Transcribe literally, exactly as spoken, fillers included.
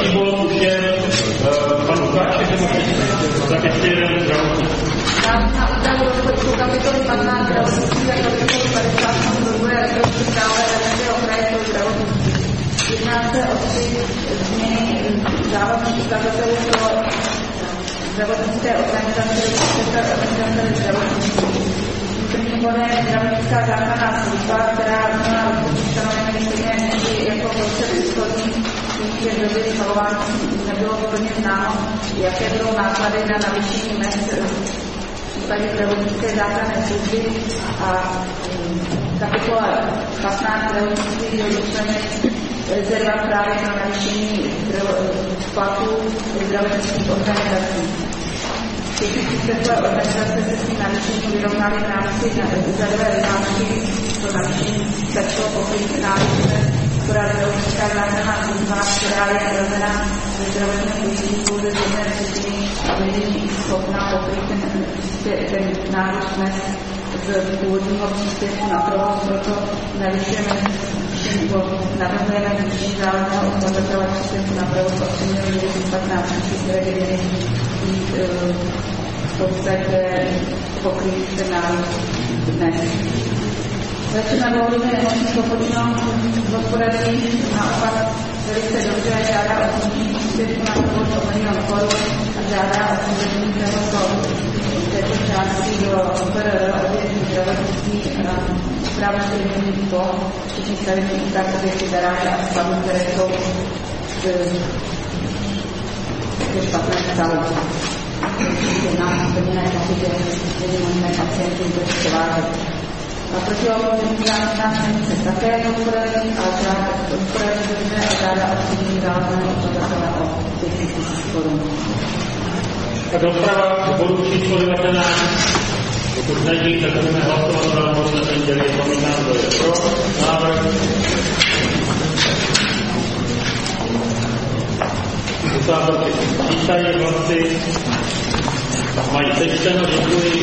Další bod už je pan Lukáš, tak ještě jeden zdravotník. Na údavu rozpočtu kapitoly patnáct zdravotnictví a kapitoly padesát rozvoje regionů dále Evropského kraje pro zdravotnictví. Jedná se o tři změny závazných ukazatelů pro zdravotnické organizace organizace zdravotnictví. První bodem je zdravotnická záchranná služba, která měla ustanovení stejné jako v roce předchozí, že v době schvalování nebylo úplně známo, jaké budou náklady na navýšení mezd v případě zdravotnické záchranné služby a kapitola patnáct zdravotnictví je vyčleněn rezerva právě na navýšení platů zdravotnických organizací. Všechny organizace se s tím navýšením vyrovnaly v rámci rezervé vyhlášky, to navýšení začalo pokrýt národně, která zdravotnická záchranná služba, která je hrazena ze zdravotního pojištění pouze z jedné třetiny a není schopná pokrýt ten, ten nárůst mezd z původního příspěvku na provoz, proto navyšujeme navrhujeme zvýšení závazného ukazatele příspěvku na provoz o tři miliony patnáct tisíc, které by měly být v podstatě pokrýt ten nárůst dnes. Začneme dlouhodobě nemocnic Opočno hospodaří naopak velice dobře, žádá o snížení příspěvku na provoz o milion korun a žádá o snížení této částky do O P R R odvětví zdravotnictví a zprávu stavebních ploch, včetně stavebních úprav objekty garáže a stavů, které jsou ve špatné stavu. Jedná se splněné kapitě, není možné pacienty vůbec převážet. A protialkoholní záchranná stanice také hospodaří a hospodaří dobře a žádá o snížení závazného ukazatele o pět set tisíc korun. Tak rozprava bodu číslo devatenáct. Pokud není, tak budeme hlasovat o návrhu usnesení, který je pomínám, kdo je pro návrh. Usávací čítají hlasy, mají sečteno, děkuji.